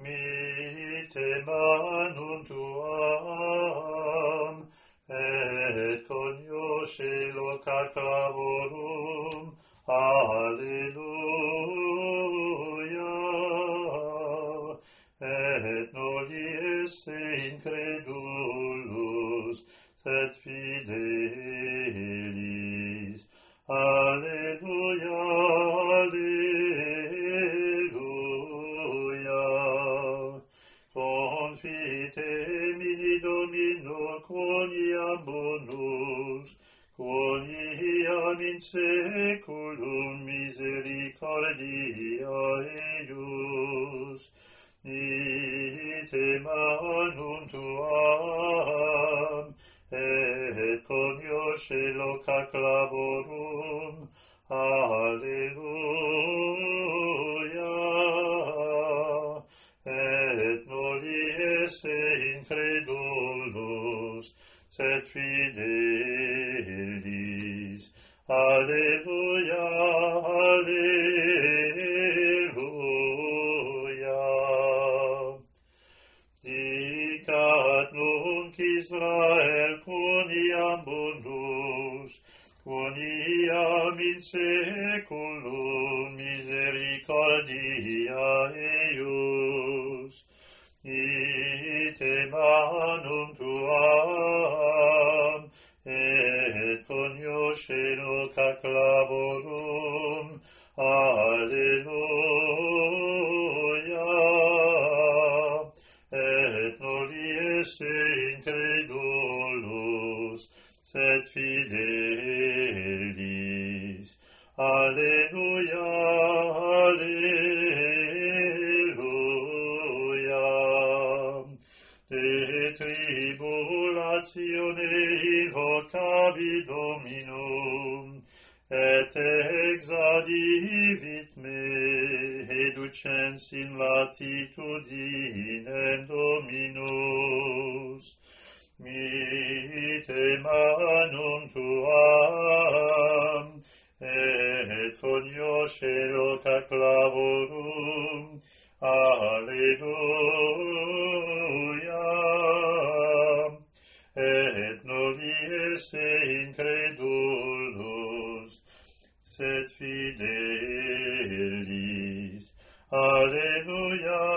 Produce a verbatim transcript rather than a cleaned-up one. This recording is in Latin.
Mitema tuam, et conios eloca clavorum, Alleluia, et noli esse incredulus, sed fidelis, Alleluia, Alleluia. Confitemini Domino quoniam bonus, quoniam in seculum misericordia eius, item annum tuam, et conios eloca clavorum, Alleluia, et noli esse incredulus, sed fidelis, Alleluia, Alleluia. Dicat nunc Israel quoniam bonus, quoniam in seculum misericordia eius, item annum tuam, et conios eloca clavorum, Alleluia, et noli esse incredulus, sed fidelis, Alleluia, Alleluia. De tribulatione invocavi Dominum, et exadivit me, educens in latitudinem Dominus. Mitem annum tuam, et conios eloca clavorum, Alleluia, et noli esse incredulus, sed fidelis, Alleluia,